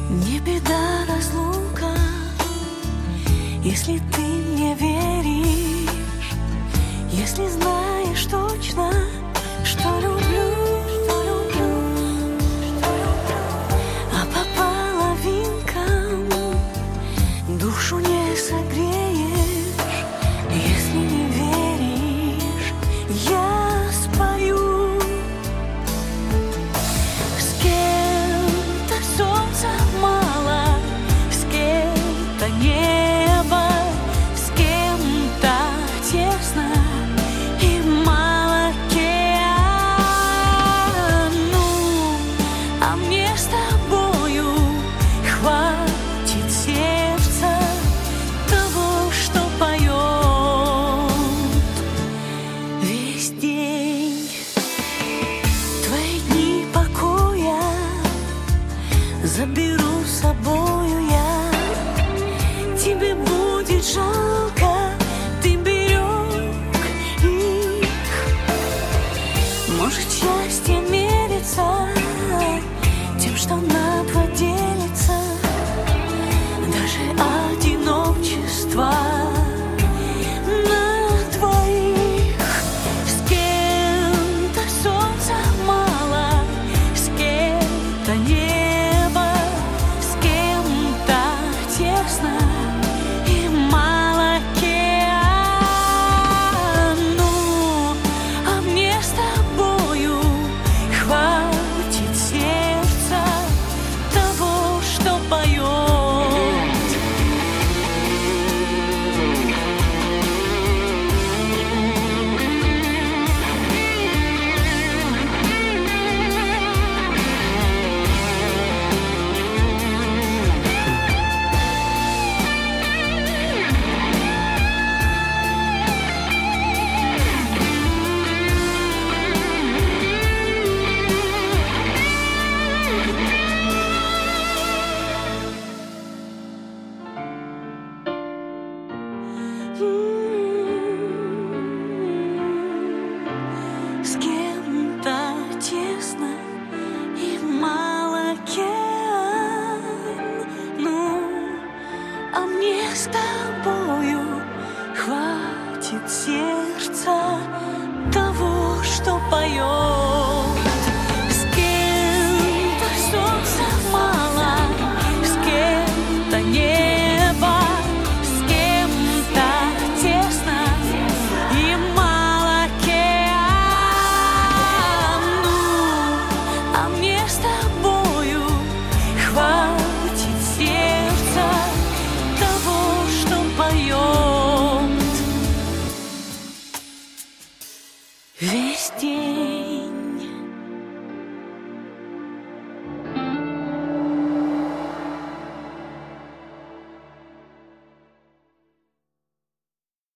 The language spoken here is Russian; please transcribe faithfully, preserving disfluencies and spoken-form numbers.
Не беда разлука, если ты мне веришь, если знаешь точно, что люблю, что люблю, что люблю. А по половинкам душу не согреешь, если не веришь, я спою. С кем-то солнца мало, с кем-то небо, с кем-то тесно и мало океану. А мне с тобою хватит сердца того, что поет весь день. Твои дни покоя заберу с собою я. Тебе будет жалко, ты берег их. Может, счастье мерится тем, что на два делится. Даже одиночество на двоих. С кем-то солнца мало, с кем-то нет.